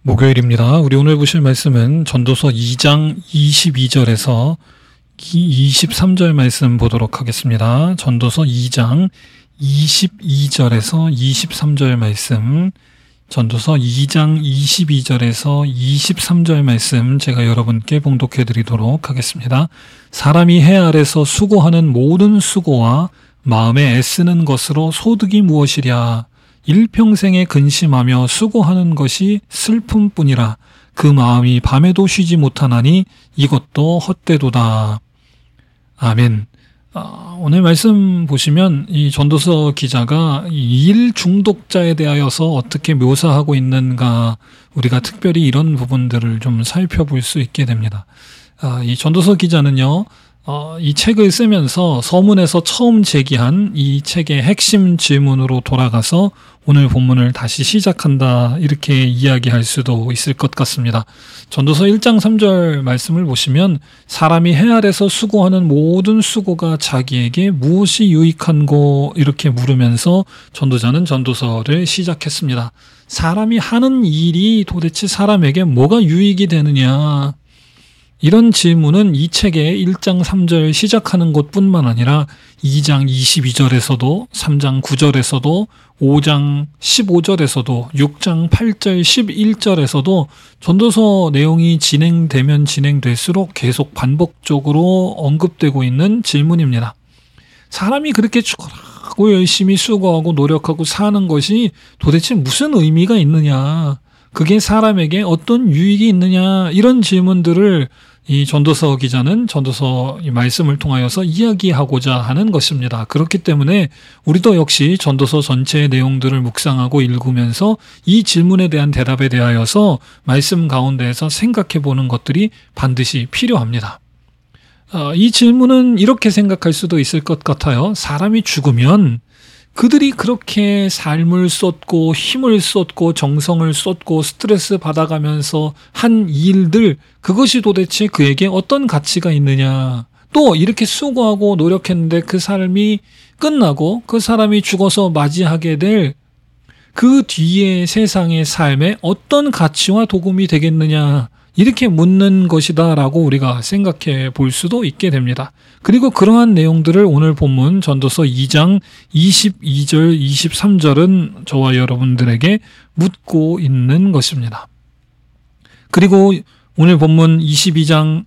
목요일입니다. 우리 오늘 보실 말씀은 전도서 2장 22절에서 23절 말씀 보도록 하겠습니다. 전도서 2장 22절에서 23절 말씀, 전도서 2장 22절에서 23절 말씀 제가 여러분께 봉독해 드리도록 하겠습니다. 사람이 해 아래서 수고하는 모든 수고와 마음에 애쓰는 것으로 소득이 무엇이랴? 일평생에 근심하며 수고하는 것이 슬픔뿐이라. 그 마음이 밤에도 쉬지 못하나니 이것도 헛되도다. 아멘. 오늘 말씀 보시면 이 전도서 기자가 일 중독자에 대하여서 어떻게 묘사하고 있는가, 우리가 특별히 이런 부분들을 좀 살펴볼 수 있게 됩니다. 이 전도서 기자는요, 이 책을 쓰면서 서문에서 처음 제기한 이 책의 핵심 질문으로 돌아가서 오늘 본문을 다시 시작한다, 이렇게 이야기할 수도 있을 것 같습니다. 전도서 1장 3절 말씀을 보시면 사람이 해 아래서 수고하는 모든 수고가 자기에게 무엇이 유익한고, 이렇게 물으면서 전도자는 전도서를 시작했습니다. 사람이 하는 일이 도대체 사람에게 뭐가 유익이 되느냐, 이런 질문은 이 책의 1장 3절 시작하는 것뿐만 아니라 2장 22절에서도, 3장 9절에서도, 5장 15절에서도, 6장 8절 11절에서도 전도서 내용이 진행되면 진행될수록 계속 반복적으로 언급되고 있는 질문입니다. 사람이 그렇게 죽어라고 열심히 수고하고 노력하고 사는 것이 도대체 무슨 의미가 있느냐, 그게 사람에게 어떤 유익이 있느냐, 이런 질문들을 이 전도서 기자는 전도서 이 말씀을 통하여서 이야기하고자 하는 것입니다. 그렇기 때문에 우리도 역시 전도서 전체의 내용들을 묵상하고 읽으면서 이 질문에 대한 대답에 대하여서 말씀 가운데에서 생각해 보는 것들이 반드시 필요합니다. 이 질문은 이렇게 생각할 수도 있을 것 같아요. 사람이 죽으면 그들이 그렇게 삶을 쏟고 힘을 쏟고 정성을 쏟고 스트레스 받아가면서 한 일들, 그것이 도대체 그에게 어떤 가치가 있느냐, 또 이렇게 수고하고 노력했는데 그 삶이 끝나고 그 사람이 죽어서 맞이하게 될 그 뒤에 세상의 삶에 어떤 가치와 도움이 되겠느냐, 이렇게 묻는 것이다라고 우리가 생각해 볼 수도 있게 됩니다. 그리고 그러한 내용들을 오늘 본문 전도서 2장 22절, 23절은 저와 여러분들에게 묻고 있는 것입니다. 그리고 오늘 본문 22절,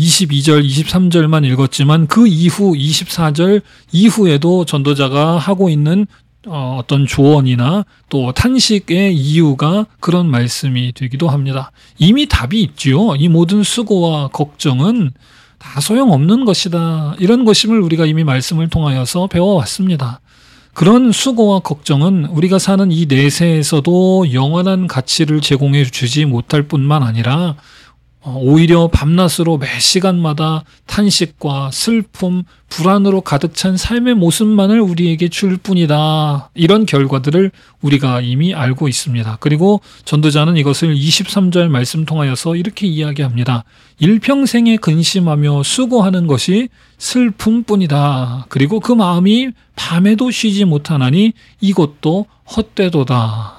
23절만 읽었지만 그 이후 24절 이후에도 전도자가 하고 있는 어떤 조언이나 또 탄식의 이유가 그런 말씀이 되기도 합니다. 이미 답이 있지요. 이 모든 수고와 걱정은 다 소용없는 것이다, 이런 것임을 우리가 이미 말씀을 통하여서 배워왔습니다. 그런 수고와 걱정은 우리가 사는 이 내세에서도 영원한 가치를 제공해 주지 못할 뿐만 아니라 오히려 밤낮으로 매 시간마다 탄식과 슬픔, 불안으로 가득 찬 삶의 모습만을 우리에게 줄 뿐이다, 이런 결과들을 우리가 이미 알고 있습니다. 그리고 전도자는 이것을 23절 말씀 통하여서 이렇게 이야기합니다. 일평생에 근심하며 수고하는 것이 슬픔뿐이다. 그리고 그 마음이 밤에도 쉬지 못하나니 이것도 헛되도다.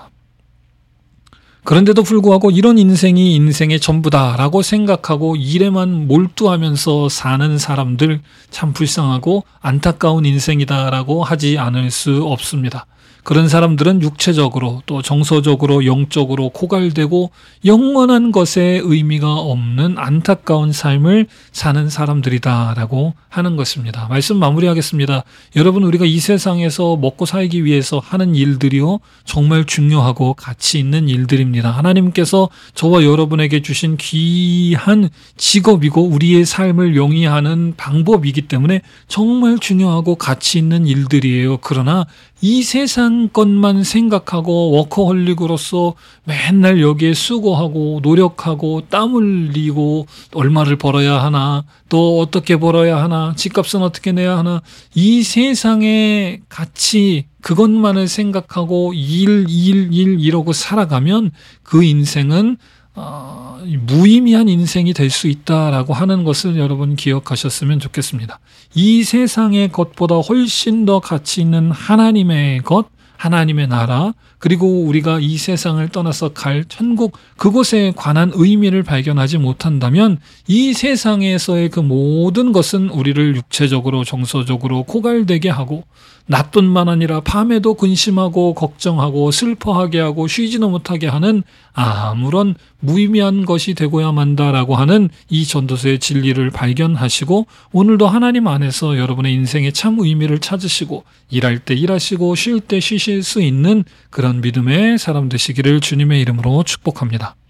그런데도 불구하고 이런 인생이 인생의 전부다라고 생각하고 일에만 몰두하면서 사는 사람들, 참 불쌍하고 안타까운 인생이다라고 하지 않을 수 없습니다. 그런 사람들은 육체적으로 또 정서적으로 영적으로 고갈되고 영원한 것에 의미가 없는 안타까운 삶을 사는 사람들이다라고 하는 것입니다. 말씀 마무리하겠습니다. 여러분, 우리가 이 세상에서 먹고 살기 위해서 하는 일들이요, 정말 중요하고 가치 있는 일들입니다. 하나님께서 저와 여러분에게 주신 귀한 직업이고 우리의 삶을 영위하는 방법이기 때문에 정말 중요하고 가치 있는 일들이에요. 그러나 이 세상 것만 생각하고 워커홀릭으로서 맨날 여기에 수고하고 노력하고 땀 흘리고 얼마를 벌어야 하나, 또 어떻게 벌어야 하나, 집값은 어떻게 내야 하나, 이 세상의 가치, 그것만을 생각하고 일 이러고 살아가면 그 인생은 무의미한 인생이 될 수 있다라고 하는 것을 여러분 기억하셨으면 좋겠습니다. 이 세상의 것보다 훨씬 더 가치 있는 하나님의 것, 하나님의 나라, 그리고 우리가 이 세상을 떠나서 갈 천국, 그곳에 관한 의미를 발견하지 못한다면 이 세상에서의 그 모든 것은 우리를 육체적으로 정서적으로 고갈되게 하고, 낮뿐만 아니라 밤에도 근심하고 걱정하고 슬퍼하게 하고 쉬지도 못하게 하는 아무런 무의미한 것이 되고야 만다라고 하는 이 전도서의 진리를 발견하시고, 오늘도 하나님 안에서 여러분의 인생의 참 의미를 찾으시고, 일할 때 일하시고 쉴 때 쉬실 수 있는 그런 믿음의 사람 되시기를 주님의 이름으로 축복합니다.